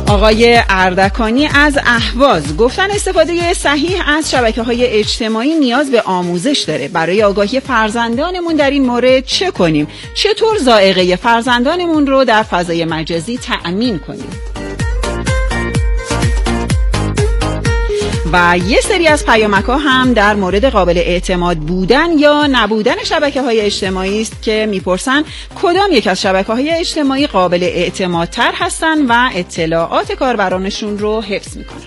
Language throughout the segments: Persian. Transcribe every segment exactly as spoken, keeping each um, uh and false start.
آقای اردکانی از اهواز گفتن استفاده صحیح از شبکه‌های اجتماعی نیاز به آموزش داره. برای آگاهی فرزندانمون در این مورد چه کنیم؟ چطور ذائقه فرزندانمون رو در فضای مجازی تأمین کنیم؟ و یه سری از پیامک‌ها هم در مورد قابل اعتماد بودن یا نبودن شبکه‌های اجتماعی است که میپرسن کدام یک از شبکه‌های اجتماعی قابل اعتمادتر هستن و اطلاعات کاربرانشون رو حفظ میکنن.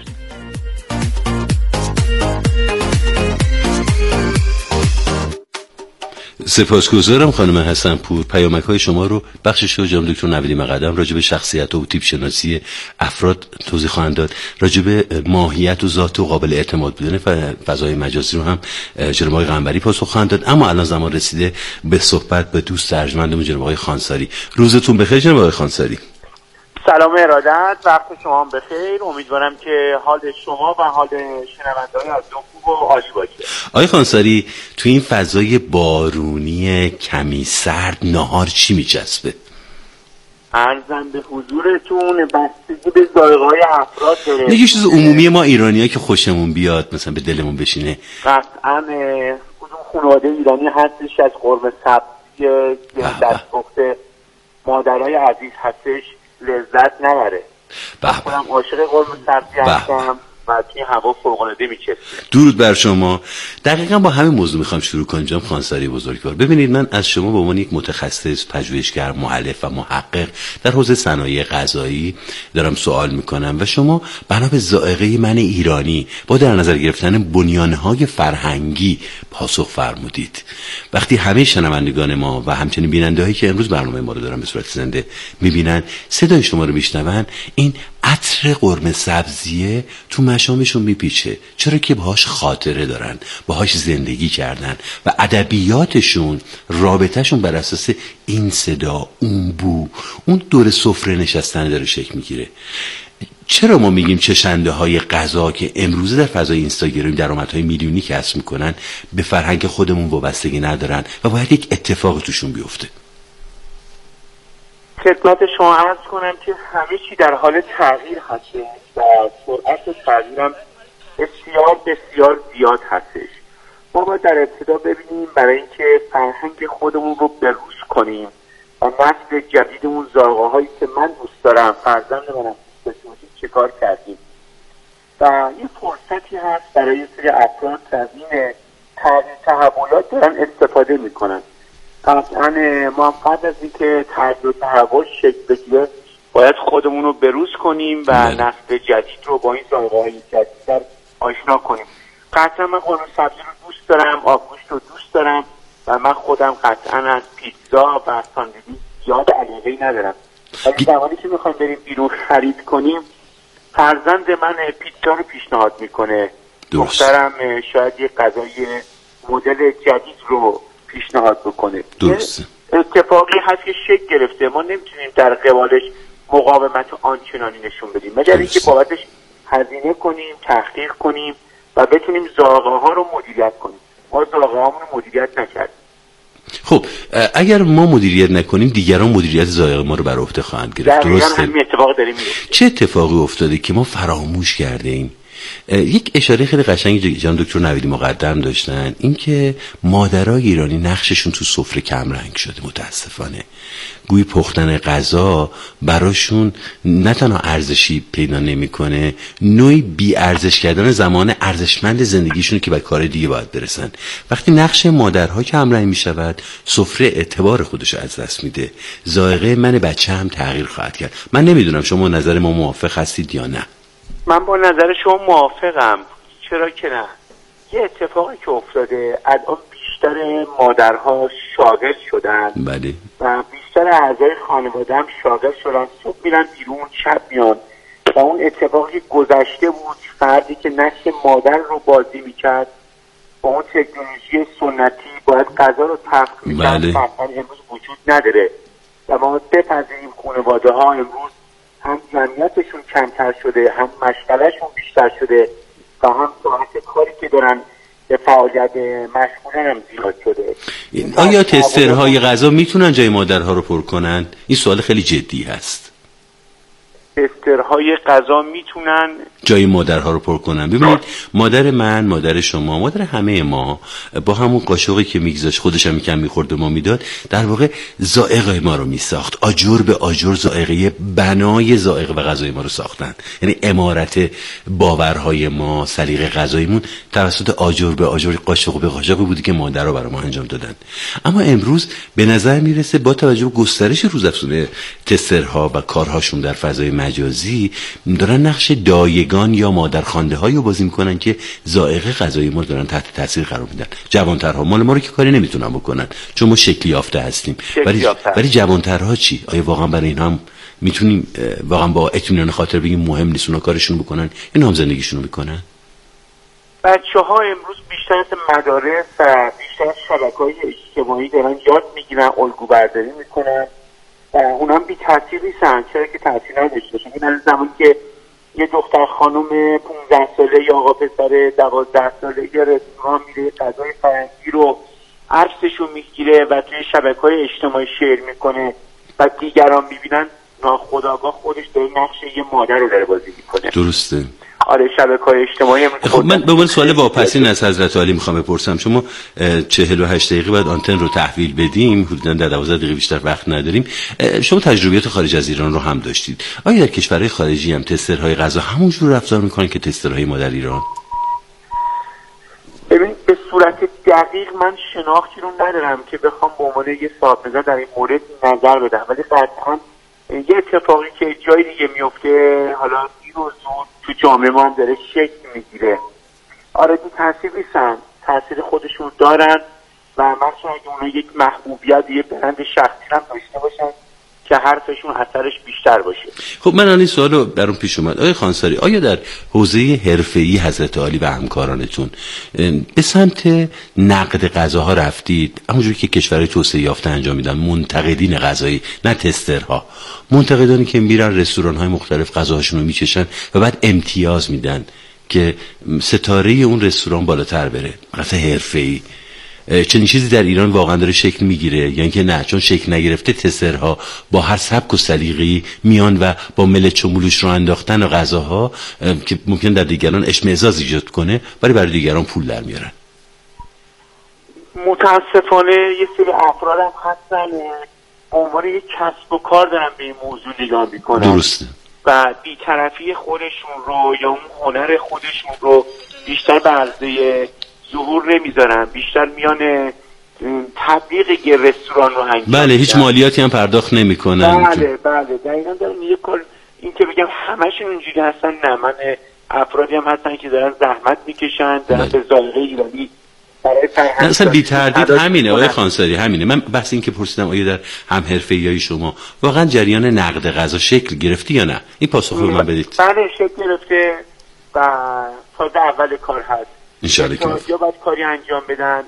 سپاسگزارم خانم حسن‌پور. پیامک‌های شما رو بخشش رو جناب دکتر نویدی مقدم راجع به شخصیت و تیپ شناسی افراد توضیح خواهند داد. راجع به ماهیت و ذات و قابل اعتماد بودن فضای مجازی رو هم جناب آقای قنبری پاسخ خواهند داد. اما الان زمان رسیده به صحبت به دوست ارجمندمون جناب آقای خانساری. روزتون بخیر جناب آقای خانساری. سلام ارادت، وقت شما هم بخیر. امیدوارم که حال شما و حال شنونده‌های عزیزم خوب و عالی باشه. آقای خانساری، تو این فضای بارونی کمی سرد نهار چی میچسبه؟ عرضم به حضورتون بستگی به ذائقه‌های افراد داره. یه چیز عمومی ما ایرانی‌ها که خوشمون بیاد مثلا به دلمون بشینه. قطعاً کدوم خانواده ایرانی هستش از قرمه سبزی یا دستپخت مادرای عزیز هستش لذت نبره. خودم عاشق قرمه سبزی هستم و توی هوا فوق‌العاده میچسبه. درود بر شما. دقیقاً با همین موضوع میخوام شروع کنم جناب خانساری بزرگوار. ببینید، من از شما به عنوان یک متخصص، پژوهشگر، مؤلف و محقق در حوزه صنایع غذایی دارم سوال میکنم و شما بنا به ذائقه من ایرانی با در نظر گرفتن بنیانهای فرهنگی پاسخ فرمودید. وقتی همه شنوندگان ما و همچنین بیننده‌هایی که امروز برنامه ما رو دارن به صورت زنده میبینن صدای شما رو میشنون، این عطر قرمه سبزیه تو مشامشون میپیچه، چرا که باهاش خاطره دارن، باهاش زندگی کردن و ادبیاتشون، رابطهشون بر اساس این صدا، اون بو، اون دور سفره نشستن داره شکل میگیره. چرا ما میگیم چشنده های غذا که امروزه در فضای اینستاگرام درآمدهای میلیونی کسب میکنن به فرهنگ خودمون وابستگی ندارن و باید یک اتفاق توشون بیفته؟ خدمت شما عرض کنم که همه چی در حال تغییر هست و سرعت تغییر هم بسیار بسیار زیاد هستش. ما باید در ابتدا ببینیم برای اینکه فرهنگ خودمون رو بروز کنیم و نسل جدیدمون ذائقه هایی که من دوست دارم، فرزند منم دوست داشته چه کار کردیم و یه فرصتی هست برای یه سری افراد که از این تغییر تحولات دارن استفاده میکنن. قطعاً ما هم قبل از اینکه تغییر و تحول شکل بگیره باید خودمون رو بروز کنیم و نسل جدید رو با این ذائقه‌های جدید آشنا کنیم. قطعاً من قرمه سبزی رو دوست دارم، آبگوشت رو دوست دارم و من خودم قطعاً از پیتزا و ساندویچ زیاد علاقه‌ای ندارم. ولی زمانی که میخوایم بریم بیرون خرید کنیم، فرزند من پیتزا رو پیشنهاد میکنه، دخترم شاید یه غذای مدل جدید رو پیشنهاد بکنه. درسته. اتفاقی هست که شکل گرفته، ما نمیتونیم در قبالش مقاومت آنچنانی نشون بدیم مگر اینکه بابتش هزینه کنیم، تحقیق کنیم و بتونیم ذائقه ها رو مدیریت کنیم. ما ذائقه هامون رو مدیریت نکردیم. خب اگر ما مدیریت نکنیم دیگران مدیریت ذائقه ما رو بر عهده خواهند گرفت. درسته. همین اتفاق داره میفته. چه اتفاقی افتاده که ما فراموش کرده ایم؟ یک اشاره خیلی قشنگی جناب دکتر نویدی مقدم داشتن، اینکه مادرای ایرانی نقششون تو سفره کم رنگ شده متاسفانه. گویی پختن غذا براشون نه تنها ارزشی پیدا نمیکنه، نوعی بی ارزش کردن زمان ارزشمند زندگیشون که به کار دیگه باید برسن. وقتی نقش مادرها کم رنگ میشود، سفره اعتبار خودش از دست میده. ذائقه من بچه هم تغییر خواهد کرد. من نمیدونم شما نظر ما موافق هستید یا نه؟ من با نظر شما موافقم. چرا که نه؟ یه اتفاقی که افتاده الان بیشتر مادرها شاغل شدن. بله. و بیشتر اعضای خانواده هم شاغل شدن، صبح میرن بیرون شب میان و اون اتفاقی گذشته بود، فردی که نقش مادر رو بازی میکرد با اون تکنولوژی سنتی باید غذا رو تفت میکرد. بله. امروز وجود نداره و ما بپذیریم خانواده ها امروز هم جمعیتشون کمتر شده، هم مشغلهشون بیشتر شده و هم ساعت کاری که دارن به فعالیت مشغولن هم زیاد شده. آیا تسترهای غذا میتونن جای مادرها رو پر کنن؟ این سوال خیلی جدی هست. تسترهای غذا میتونن جای مادرها رو پر کنن. ببینید مادر من، مادر شما، مادر همه ما با همون قاشقی که میگذاشت خودش هم یکم میخورد و ما میداد، در واقع ذائقه ما رو میساخت. آجر به آجر ذائقه بنای ذائقه و غذای ما رو ساختن. یعنی عمارت باورهای ما، سلیقه غذاییمون توسط آجر به آجر، قاشق به قاشق بودی که مادرها برای ما انجام دادن. اما امروز به نظر میرسه با توجه به گسترش روزافزون تسترها و کارهاشون در فضای مجازی دارن نقش دایگان یا مادرخوانده هایی رو بازی میکنن که ذائقه غذایی ما دارن تحت تاثیر قرار میدن. جوانترها مال ما رو که کاری نمیتونن بکنن چون ما شکلی یافته هستیم، ولی ولی جوانترها چی؟ آیا واقعا برای اینها هم میتونیم واقعا با اطمینان خاطر بگیم مهم نیست اونا کارشون بکنن، اینا هم زندگیشون رو میکنن؟ بچه‌ها امروز بیشتر از مدارس و بیشتر از شبکه‌های اجتماعی دارن یاد میگیرن، الگو برداری میکنن و اونا هم بی تاثیر نیستن. چرا که تاثیر نداشته باشه؟ این زمانی که یه دختر خانم پانزده ساله یا آقا پسر دوازده ساله یه رستوران میره غذای فرنگی رو عکسشو میگیره و توی شبکه‌های اجتماعی شیر میکنه و دیگران میبینن، ناخودآگاه خودش داره نقش یه مادر رو داره بازی میکنه. درسته. آره شبکه‌های اجتماعی. خب من به عنوان سوال واپسین از حضرت عالی میخوام بپرسم، شما چهل و هشت دقیقه بعد آنتن رو تحویل بدیم، حدوداً در دوازده دقیقه بیشتر وقت نداریم. شما تجربیات خارج از ایران رو هم داشتید. آیا در کشورهای خارجی هم تسترهای غذا همونجور رفتار میکنن که تسترهای ما در ایران؟ ببین به صورت دقیق من شناختی رو ندارم که بخوام به عنوان یه صاحب نظر در این مورد نظر بدم، ولی قطعاً یه اتفاقی که جای دیگه میفته حالا این روز تو جامعه ما هم داره شکل میگیره. آره بی تاثیر نیستن، تاثیر خودشون دارن و من شاید اونا یک محبوبیت، یه برند شخصی هم داشته باشن که حرفشون اثرش بیشتر باشه. خب من این سوالو برام پیش اومد، آقای خانساری، آیا در حوزه حرفه‌ای حضرت عالی و همکارانتون به سمت نقد غذاها رفتید؟ همونجوری که کشورهای توسعه یافته انجام میدن، منتقدین غذایی، نه تسترها، منتقدانی که میرن رستوران‌های مختلف غذاهاشون رو میچشن و بعد امتیاز میدن که ستاره اون رستوران بالاتر بره، مثلا حرفه‌ای. چنین چیزی در ایران واقعا داره شکل میگیره یا اینکه نه چون شکل نگرفته تسترها با هر سبک و سلیقه‌ای میان و با ملچ و ملوش رو انداختن و غذاها که ممکن در دیگران اشمئزاز ایجاد کنه ولی برای دیگران پول در میارن؟ متاسفانه یه سری افراد هم هستن به عنوان یک کسب و کار دارن به این موضوع نگاه میکنن. درسته. و بی‌طرفی خودشون رو یا اون هنر خودشون رو بیشتر به عرضه ظهور نمیذارن، بیشتر میان تبلیغ یه رستوران رو انجام. بله هیچ مالیاتی هم پرداخت نمیکنن. بله بله دقیقاً دارم یه کار این که بگم همشون اونجوری هستن، نه، من افرادی هم هستن که دارن زحمت میکشن دارن به ذائقه ایرانی برای فرهنگ. اصلا بی تردید همینه آقای خانساری، همینه. من بحث این که پرسیدم آیا در هم حرفه‌ای شما واقعا جریان نقد غذا شکل گرفتی یا نه، این پاسخ رو من بدید. بله شکل گرفته و فاز اول کار هست. انشالله که یا باید کاری انجام بدن،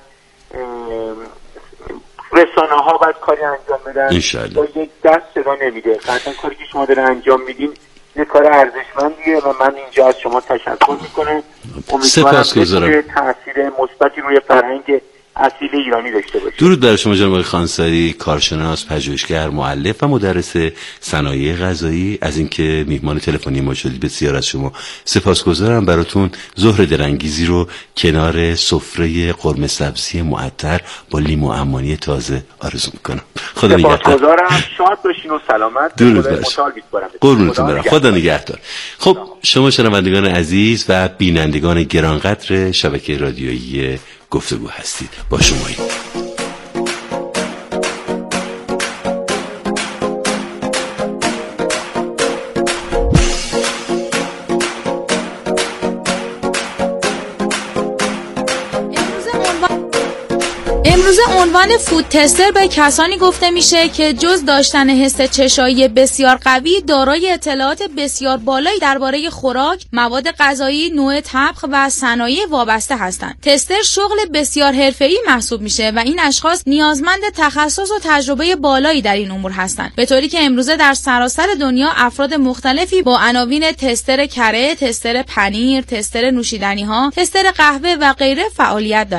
رسانه ها باید کاری انجام بدن، انشالله. با یک دست صدا نمیده. قطعا کاری که شما داره انجام میدین یه کار ارزشمندیه و من اینجا از شما تشکر میکنم. امیدوارم که تاثیر مثبتی روی فرهنگ اصیل ایرانی داشته باشه. درود بر شما جناب خانساری، کارشناس، پژوهشگر، مؤلف و مدرس صنایع غذایی، از اینکه میهمان تلفنی ما شدید بسیار از شما سپاسگزارم. براتون ظهر درانگیزی رو کنار سفره قرمه سبزی معطر با لیمو عمانی تازه آرزو میکنم. خدا نگهدار. سپاسگزارم، شاد باشین و سلامت. درود بر شما. قربونتون برم. خدا نگهدار. خب شما شنوندگان عزیز و بینندگان گرانقدر شبکه رادیویی گفتگو هستید، با شمایید. امروزه عنوان فود تستر به کسانی گفته میشه که جز داشتن حس چشایی بسیار قوی، دارای اطلاعات بسیار بالایی درباره خوراک، مواد غذایی، نوع طبخ و صنایع وابسته هستند. تستر شغل بسیار حرفه‌ای محسوب میشه و این اشخاص نیازمند تخصص و تجربه بالایی در این امور هستند، به طوری که امروزه در سراسر دنیا افراد مختلفی با عناوین تستر کره، تستر پنیر، تستر نوشیدنی‌ها، تستر قهوه و غیره فعالیت دارند.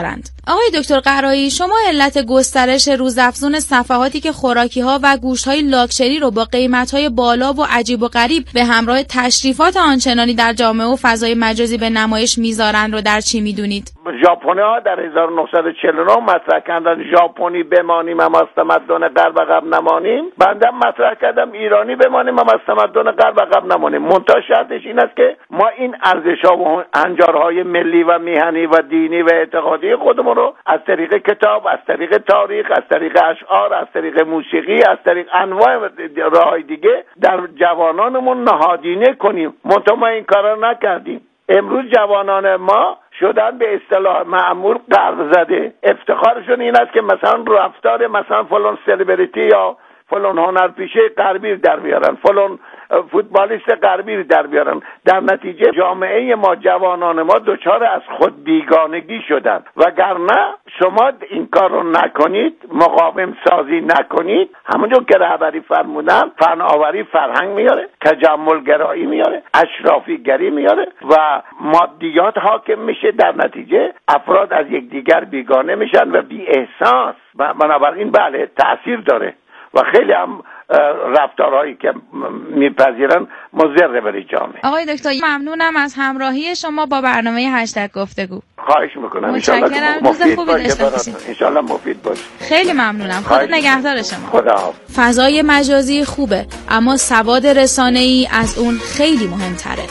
آقای دکتر قرایی، شما علت گسترش روزافزون صفحاتی که خوراکی‌ها و گوشت‌های لاکچری رو با قیمت‌های بالا و عجیب و غریب به همراه تشریفات آنچنانی در جامعه و فضای مجازی به نمایش می‌ذارن رو در چی می‌دونید؟ ژاپنی‌ها در هزار و نهصد و چهل و نه مطرح کردن ژاپنی بمانیم اما از تمدن غرب عقب نمانیم. بنده مطرح کردم ایرانی بمانیم اما از تمدن غرب عقب نمانیم. منتها شرطش این است که ما این ارزش‌ها و هنجارهای ملی و میهنی و دینی و اعتقادی خودمون رو از طریق کتاب، از طریق تاریخ، از طریق اشعار، از طریق موسیقی، از طریق انواع راه‌های دیگه در جوانانمون نهادینه کنیم. منتها ما این کارا نکردیم. امروز جوانان ما شدن به اصطلاح معمول غرب زده. افتخارشون این است که مثلا رفتار مثلا فلان سلبریتی یا فلان هنرپیشه غربی در بیارن، فلان فوتبالیست غربی در بیارن. در نتیجه جامعه ما، جوانان ما دچار از خود بیگانگی شدن. وگرنه شما این کار رو نکنید، مقاوم سازی نکنید، همونجور که رهبری فرمودن، فناوری فرهنگ میاره، تجمل گرایی میاره، اشرافی گری میاره و مادیات حاکم میشه. در نتیجه افراد از یکدیگر بیگانه میشن و بی احساس. بنابراین بله تأثیر داره و خیلی هم رفتارهایی که میپذیرن مضر برای جامعه. آقای دکتر ممنونم از همراهی شما با برنامه هشتگ گفتگو. خواهش میکنم. متشکرم. روز خوبی داشته باشید. انشالله مفید باشه. خیلی ممنونم. خدا نگهدار شما. خدا. فضای مجازی خوبه اما سواد رسانه‌ای از اون خیلی مهمتره.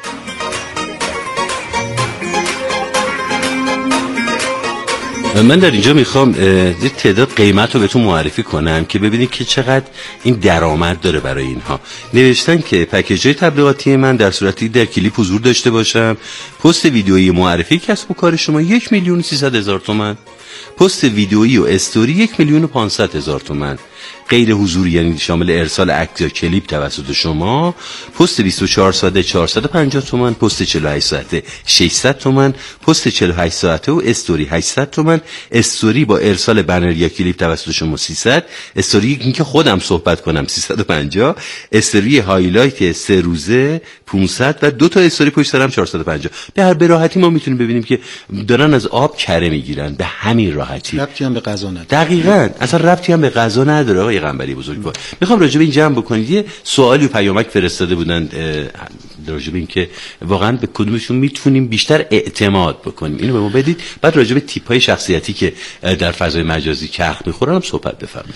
من در اینجا میخوام یه تعداد قیمت رو بهتون معرفی کنم که ببینید که چقدر این درآمد داره برای اینها. نوشتن که پکیج‌های تبلیغاتی من در صورتی در کلیپ حضور داشته باشم، پست ویدیویی معرفی کسب و کار شما یک میلیون و سیصد هزار تومان، پست ویدیویی و استوری یک میلیون و پانصد هزار تومان، غیر حضوری یعنی شامل ارسال عکس یا کلیپ توسط شما، پست بیست و چهار ساعته چهارصد و پنجاه تومان، پست چهل و هشت ساعته ششصد تومان، پست چهل و هشت ساعته و استوری هشتصد تومان، استوری با ارسال بنر یا کلیپ توسط شما سیصد، استوری اینکه خودم صحبت کنم سیصد و پنجاه، استوری هایلایت سه روزه پانصد و دو تا استوری پشت سر هم چهارصد و پنجاه. به هر راحتی ما میتونیم ببینیم که دارن از آب کره میگیرن. به همین راحتی. ربطی هم به غذا نداره. دقیقاً اصلا ربطی هم به غذا نداره. آقای قنبری بزرگوار، میخوام راجع به این جمع بکنید. یه سوالی و پیامک فرستاده بودن راجع به این که واقعا به کدومشون میتونیم بیشتر اعتماد بکنیم. اینو به ما بدید. بعد راجع به تیپ‌های شخصیتی که در فضای مجازی چرخ میخورن هم صحبت بفرمایید.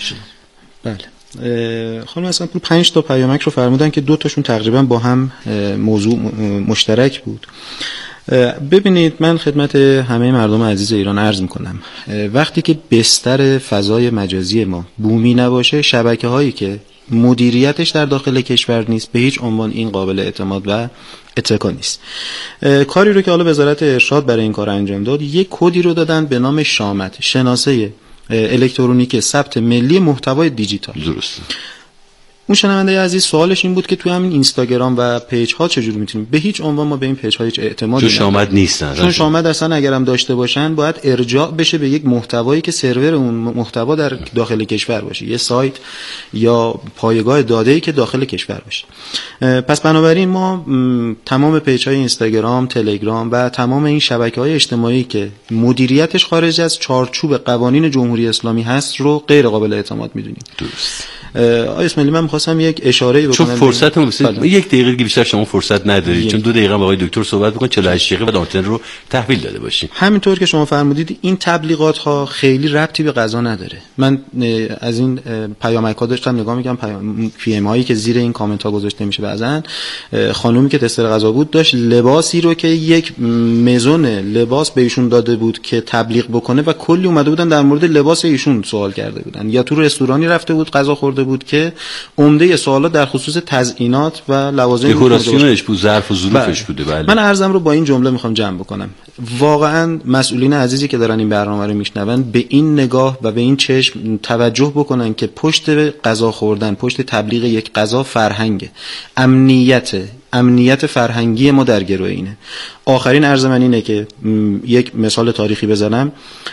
بله. خانم اصلا پور پنج تا پیامک رو فرمودن که دو تاشون تقریبا با هم موضوع مشترک بود. ببینید من خدمت همه مردم عزیز ایران عرض میکنم وقتی که بستر فضای مجازی ما بومی نباشه، شبکه هایی که مدیریتش در داخل کشور نیست به هیچ عنوان این قابل اعتماد و اتکا نیست. کاری رو که حالا وزارت ارشاد برای این کار انجام داد، یک کدی رو دادن به نام شامت، شناسه الکترونیک ثبت ملی محتوای دیجیتال. درسته. اون شنونده عزیز سوالش این بود که توی همین اینستاگرام و پیج ها چجوری میتونیم؟ به هیچ عنوان ما به این پیج ها هیچ اعتمادی نداریم. چون شامت نیستن. چون شامت اصلا اگرم داشته باشن باید ارجاع بشه به یک محتوایی که سرور اون محتوا در داخل کشور باشه، یه سایت یا پایگاه داده‌ای که داخل کشور باشه. پس بنابراین ما تمام پیج های اینستاگرام، تلگرام و تمام این شبکه‌های اجتماعی که مدیریتش خارج از چارچوب قوانین جمهوری اسلامی هست رو غیر قابل اعتماد میدونیم. درست. آقای اسماعیلی من خواستم یک اشاره بکنم. چون فرصت نمیشه یک دقیقه بیشتر شما فرصت ندارید، چون دو دقیقه با آقای دکتر صحبت بکنید، چهل و هشت دقیقه بعد آنتن رو تحویل داده باشیم. همینطور که شما فرمودید این تبلیغات ها خیلی ربطی به غذا نداره. من از این پیامک ها داشتم نگاه می‌کردم، پیام پی ام هایی که زیر این کامنت ها گذاشته میشه، بعضن خانومی که تستر غذا بود داشت لباسی رو که یک مزون لباس به ایشون داده بود که تبلیغ بکنه و کلی اومده بودن در مورد لباس ایشون سوال کرده بودن، یا تو رستورانی رفته بود غذا خورده بود که عمده سوالات در خصوص تزیینات و لوازم دکوراسیونش بود، ظرف و ظروفش بوده. بله. من عرضم رو با این جمله میخوام جمع بکنم. واقعا مسئولین عزیزی که دارن این برنامه رو میشنون به این نگاه و به این چشم توجه بکنن که پشت غذا خوردن، پشت تبلیغ یک غذا فرهنگه، امنیت امنیت فرهنگی ما در گروه اینه. آخرین عرض من اینه که یک مثال تاریخی بزنم.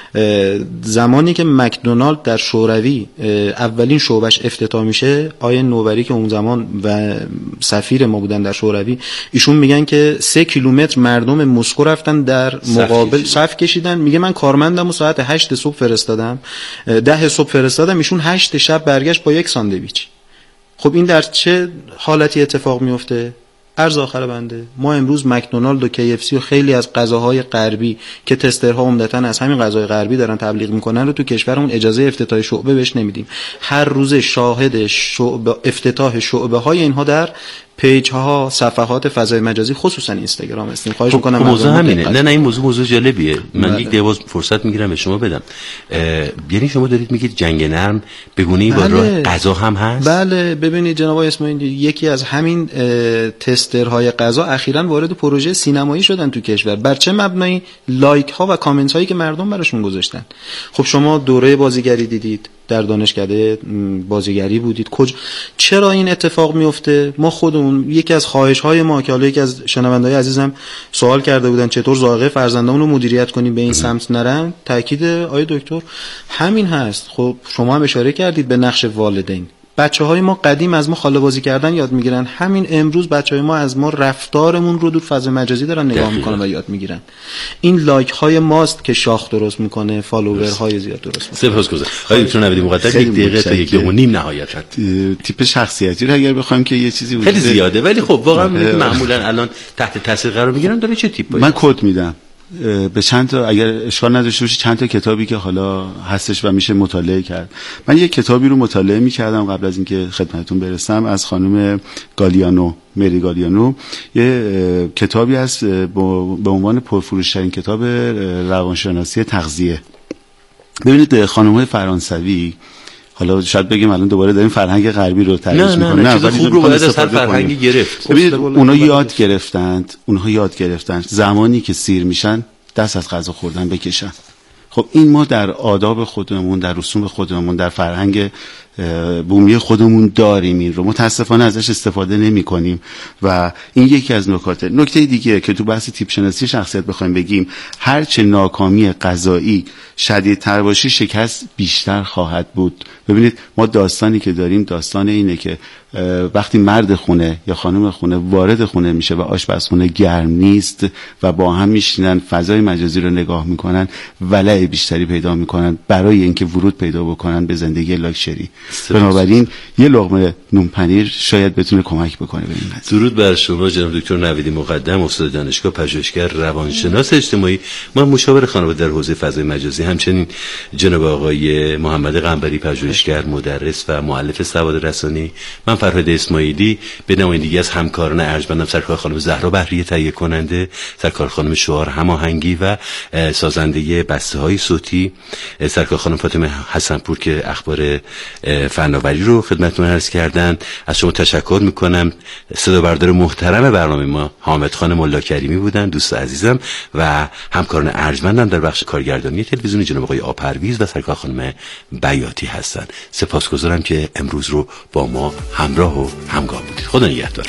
زمانی که مکدونالد در شوروی اولین شعبش افتتاح میشه، آیه نوبری که اون زمان و سفیر ما بودن در شوروی، ایشون میگن که سه کیلومتر مردم مسکو رفتن در در مقابل صف کشیدن. میگه من کارمندم و ساعت هشت صبح فرستادم، ده صبح فرستادم، ایشون هشت شب برگشت با یک ساندویچ. خب این در چه حالتی اتفاق میفته؟ عرض آخر بنده، ما امروز مکدونالد و کی اف سی و خیلی از غذاهای غربی که تسترها عمدتاً از همین غذای غربی دارن تبلیغ میکنن رو تو کشورمون اجازه افتتاح شعبه بهش نمیدیم. هر روز شاهد شعبه افتتاح شعبه های اینها در پیج ها، صفحات فضای مجازی خصوصا اینستاگرام هستیم. خواهش خب میکنم موضوع همینه. نه نه این موضوع موضوع جالبیه. من بله. یک دیواز فرصت میگیرم به شما بدم. یعنی شما دارید میگید جنگ نرم بگونی با بله. راه غذا هم هست؟ بله ببینید جناب آقای اسماعیلی، یکی از همین تسترهای غذا اخیراً وارد پروژه سینمایی شدن تو کشور. بر چه مبنایی؟ لایک ها و کامنت هایی که مردم براشون گذاشتن. خب شما دوره بازیگری دیدید، در دانشکده بازیگری بودید، کجا چرا این اتفاق میفته؟ ما خودمون یکی از خواهش های ما که حالا یکی از شنونده‌های عزیزم سوال کرده بودن چطور ذائقه فرزندامون رو مدیریت کنیم به این سمت نرن، تاکید آقای دکتر همین هست. خب شما هم اشاره کردید به نقش والدین. بچه‌های ما قدیم از ما خاله بازی کردن یاد میگیرن، همین امروز بچه‌های ما از ما رفتارمون رو دور فضای مجازی دارن نگاه میکنن و یاد میگیرن. این لایک های ماست که شاخ درست میکنه، فالوورهای زیاد درست میکنه. سپاسگزارم. آقای دکتر نویدی مقدم یک دقیقه تا یک دقیقه و نیم نهایتاً تیپ شخصیتی رو اگر بخوایم که یه چیزی خیلی زیاده، ولی خب واقعا معمولا الان تحت تاثیر قرار میگیرن. داره چه تیپی؟ من کد میدم به چند تا، اگر اشکال نداشته باشه چند تا کتابی که حالا هستش و میشه مطالعه کرد. من یک کتابی رو مطالعه میکردم قبل از اینکه خدمتتون برسم از خانم گالیانو، مری گالیانو. یه کتابی هست به عنوان پرفروش‌ترین کتاب روانشناسی تغذیه. ببینید خانم‌های فرانسوی، حالا شاید بگیم الان دوباره داریم فرهنگ غربی رو تعریف می‌کنیم، نه نه, نه, نه خوب رو باید از هر فرهنگی گرفت. ببینید اونها یاد گرفتند اونها یاد گرفتند زمانی که سیر میشن دست از غذا خوردن بکشن. خب این ما در آداب خودمون، در رسوم خودمون، در فرهنگ بومی خودمون داریم، این رو متاسفانه ازش استفاده نمی کنیم و این یکی از نکاته. نکته دیگه که تو بحث تیپ شناسی شخصیت بخوایم بگیم، هرچه ناکامی غذایی شدیدتر باشه شکست بیشتر خواهد بود. ببینید ما داستانی که داریم داستان اینه که وقتی مرد خونه یا خانم خونه وارد خونه میشه و آشپزخونه گرم نیست و با هم میشینن فضای مجازی رو نگاه میکنن، ولع بیشتری پیدا میکنن برای اینکه ورود پیدا بکنن به زندگی لاکچری. بنابراین یه لقمه نون پنیر شاید بتونه کمک بکنه به این قضیه. درود بر شما جناب دکتر نویدی مقدم، استاد دانشگاه، پژوهشگر، روانشناس اجتماعی، من مشاور خانواده در حوزه فضای مجازی، همچنین جناب آقای محمد قنبری، پژوهشگر، مدرس و مؤلف سواد رسانی، من فرهاد اسماعیلی به نمایندگی از همکاران ارجمندم، سرکار خانم زهرا بحریه تهیه کننده، سرکار خانم شعار هماهنگی و سازنده بسته‌های صوتی، سرکار خانم فاطمه حسنپور که اخبار فناوری رو خدمتتون عرض کردن. از شما تشکر میکنم. صدا بردار محترم برنامه ما حامد خان ملا کریمی بودن، دوست عزیزم، و همکاران ارجمندم در بخش کارگردانی تلویزیونی جناب آقای آپرویز و سرکار خانم بیاتی هستن. سپاسگزارم که امروز رو با ما همراه و همگام بودید. خدا نگهدار.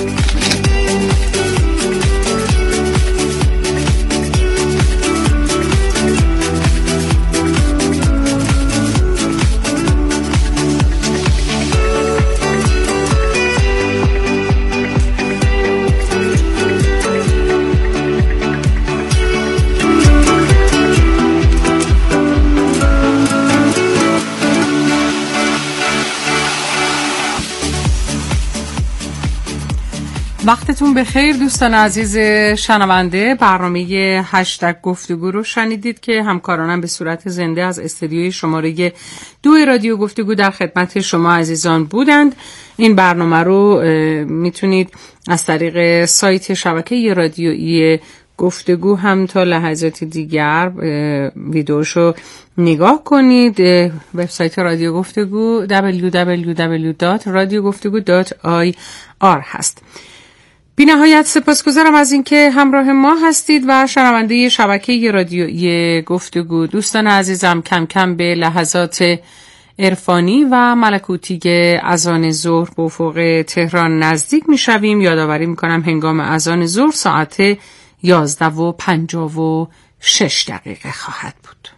وقتتون بخیر دوستان عزیز شنونده. برنامه هشتگ گفتگو رو شنیدید که همکارانم به صورت زنده از استودیوی شماره دو رادیو گفتگو در خدمت شما عزیزان بودند. این برنامه رو میتونید از طریق سایت شبکه رادیویی گفتگو هم تا لحظات دیگر ویدیوشو نگاه کنید. وبسایت رادیو گفتگو دبلیو دبلیو دبلیو دات رادیو گفتگو دات آی آر هست. بی نهایت سپاسگزارم از اینکه همراه ما هستید و شنونده شبکه رادیویی گفتگو. دوستان عزیزم، کم کم به لحظات عرفانی و ملکوتی اذان ظهر به افق تهران نزدیک میشویم. یادآوری میکنم هنگام اذان ظهر ساعت یازده و پنجاه و شش دقیقه خواهد بود.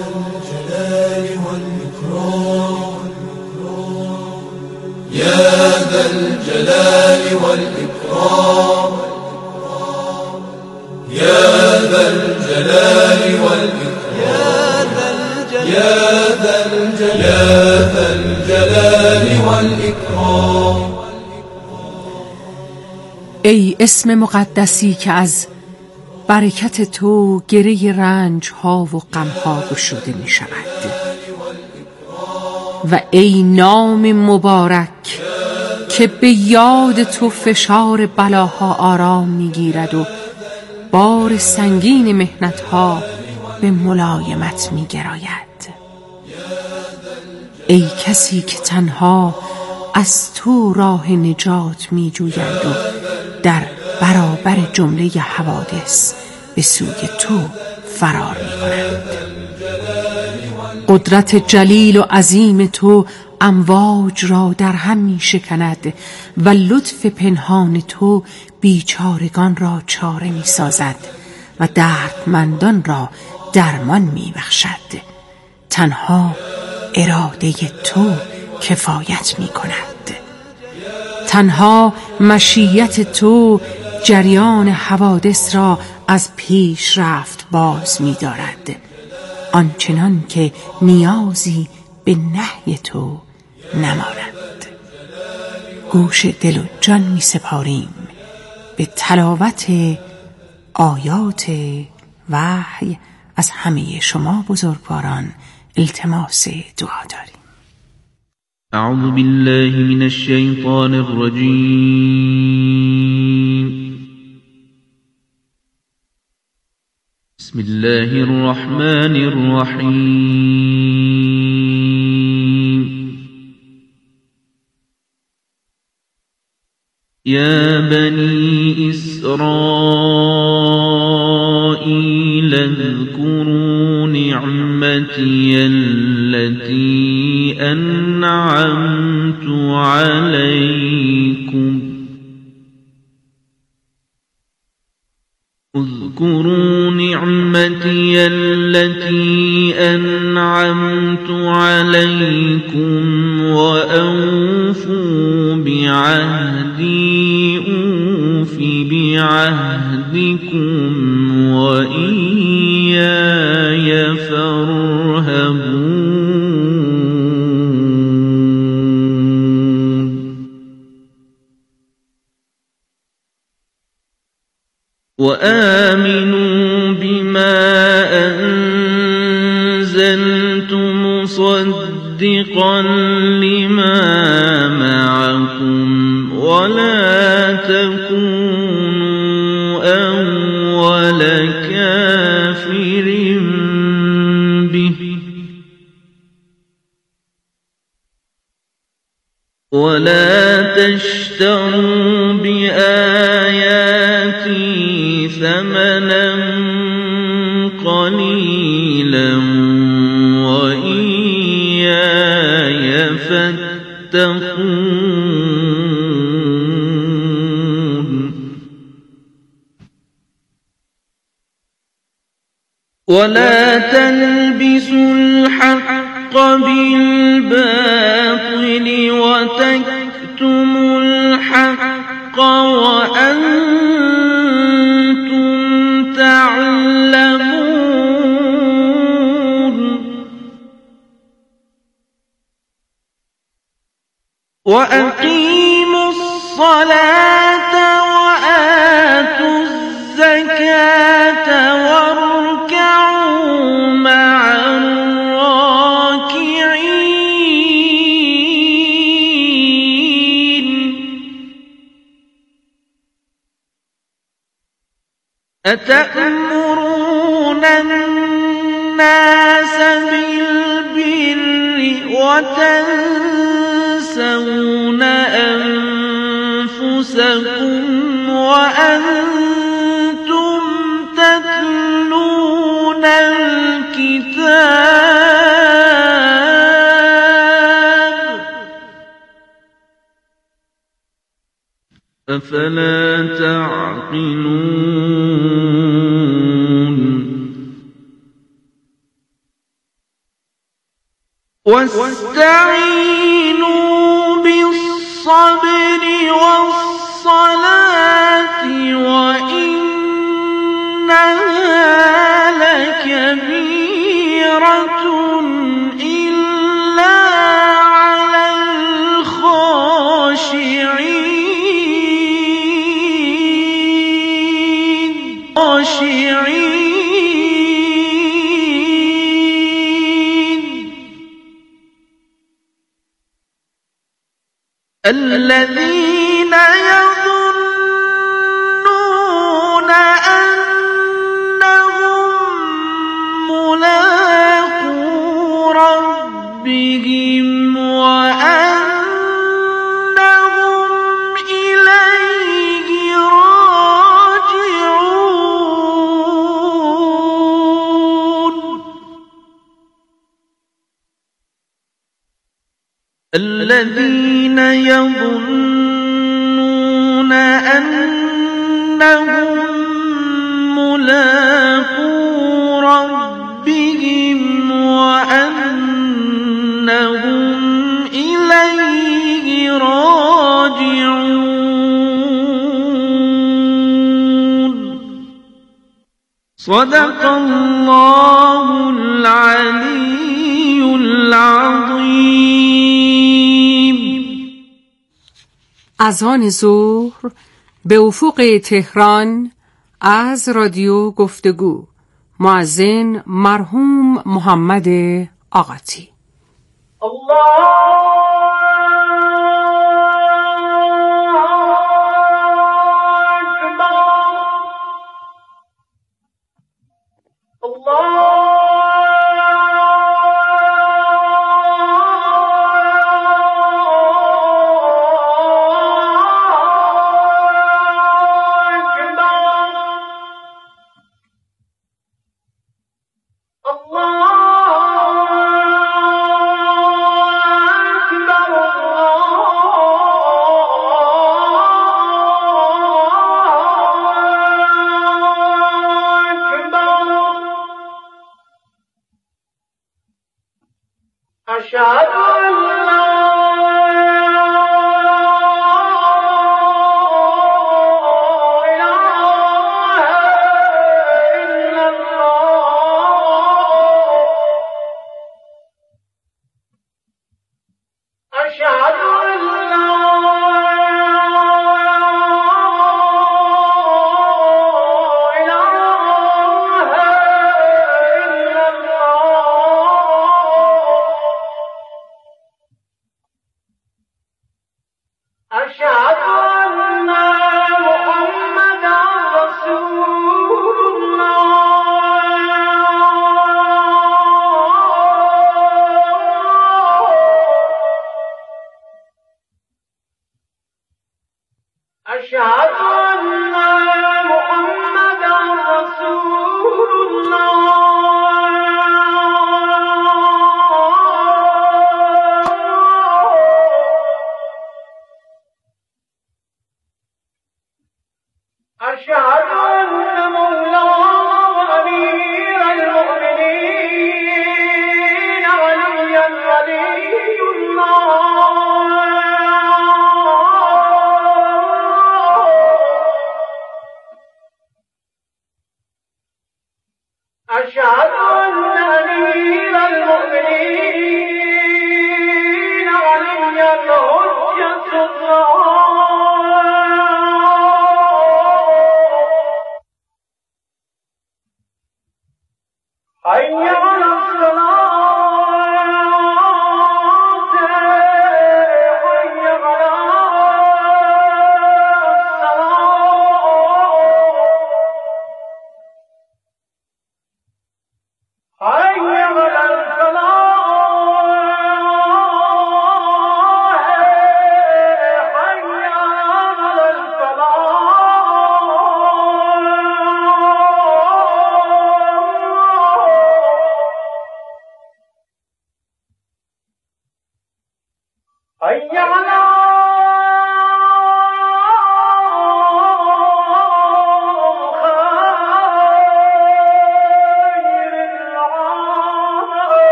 Yeah الجلال والإكرام يا ذا الجلال والإكرام يا ذا الجلال والإكرام. ای اسم مقدسی که از برکت تو گره رنج ها و غم ها گشوده می شود و ای نام مبارک که به یاد تو فشار بلاها آرام می گیرد و بار سنگین محنت ها به ملایمت می گراید. ای کسی که تنها از تو راه نجات می جویند و در برابر جمله حوادث به سوی تو فرار می کنند. قدرت جلیل و عظیم تو امواج را در هم می شکند و لطف پنهان تو بیچارگان را چاره می سازد و دردمندان را درمان می بخشد. تنها اراده تو کفایت می کند. تنها مشیت تو جریان حوادث را از پیش رفت باز می دارد، آنچنان که نیازی به نهی تو نماند. گوش دل و جان می سپاریم به تلاوت آیات وحی از همه شما بزرگواران. التماس دعا داریم. اعوذ بالله من الشیطان الرجیم. بسم الله الرحمن الرحیم. یا بنی اسرائیل اذکروا نعمتی التي أنعمت عليكم اذكروا نعمتي التي أنعمت عليكم وأوفوا بعهدي أوف بعهدكم وإياي فارهبون. وآمنوا بما أنزلت مصدقا لما معكم ولا تكونوا أول كافر به ولا تشتروا بآياتي ثمنا قليلا وإياي فاتقون. ولا تلبسوا الحق بالباطل وتكتموا الحق وأنتم تعلمون. وأقيموا الصلاة وآتوا الزكاة واركعوا مع الراكعين. أتأمرون الناس بالبر وتنسون أنفسكم وأنتم تتلون الكتاب أفلا تعقلون. واستعينوا بالصبر والصبر والصلاة وإنها لكبيرة إلا على الخاشعين خاشعين الذين يظنون أنهم ملاقو ربهم وأنهم إليه راجعون الذين يظنون أنهم ملاقو ربهم وأنهم إليه راجعون صدق الله العلي العظيم. اذان ظهر به افق تهران از رادیو گفتگو. مؤذن مرحوم محمد آقاتی. الله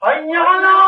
حي على